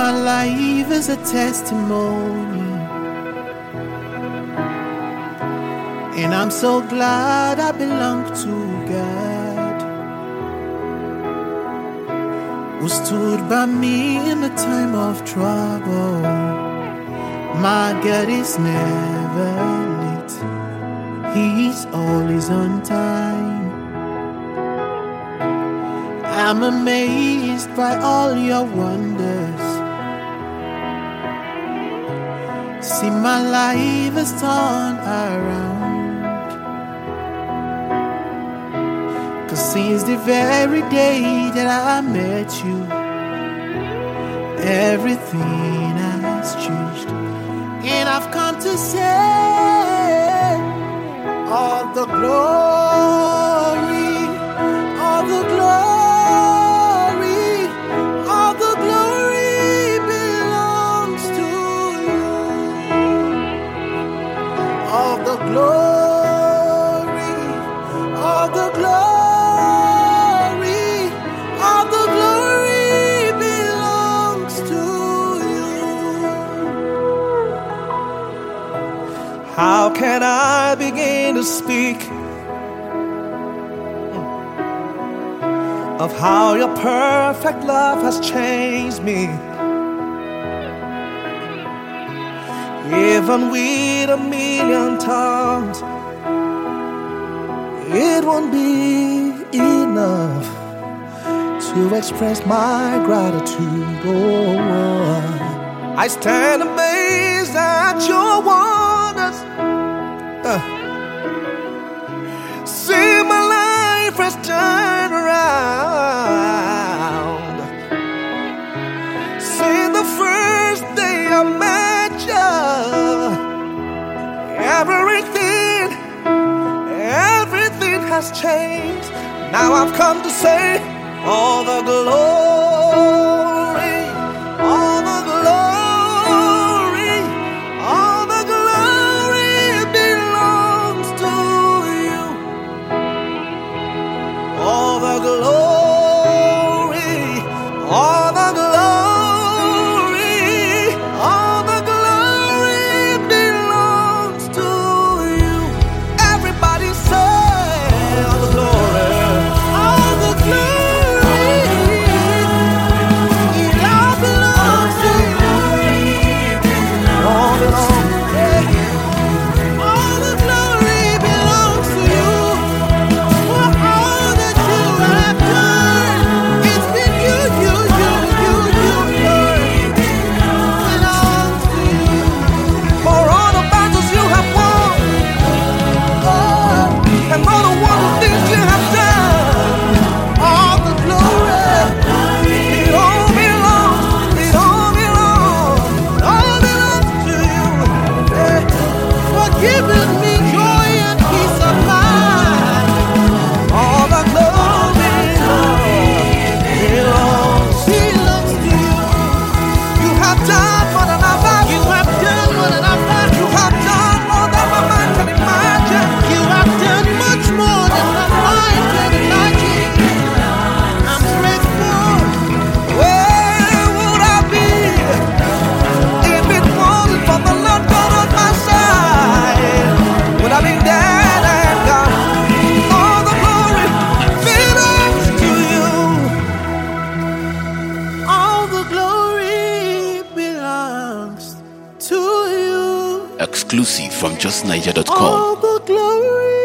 my life is a testimony, and I'm so glad I belong to God, who stood by me in the time of trouble. My God is never late, He's always on time. I'm amazed by all your wonders. See, my life has turned around, 'cause since the very day that I met you, everything has changed. And I've come to say all the glory, all the glory. Glory, all the glory, all the glory belongs to you. How can I begin to speak of how your perfect love has changed me? Even with a million tongues, it won't be enough to express my gratitude. Oh, I stand amazed at your wonders. See, my life has turned around. See, the first day I met you, everything has changed. Now I've come to say all the glory, all the glory, all the glory belongs to you. All the glory, all the glory, all the glory belongs to you. Everybody say all the glory, all the glory, it all belongs to you. All belongs, yeah. All the glory belongs to you. For all that you have done, it's been you, Lord. It belongs to you. For all the battles you have won, and all the wonderful things you have done, all the glory, it all belongs, it all belongs to you. For giving me joy and peace of mind, all the glory belongs to you. You have done more than I've asked. You have done more than I've asked. You have done more than my mind can imagine. You have done much more than my mind can imagine. I'm grateful. Where would I be if it wasn't for the Lord God on my side? Would I be dead and gone? All the glory belongs to you. All the glory belongs to you. Exclusive from justniger.com. All the glory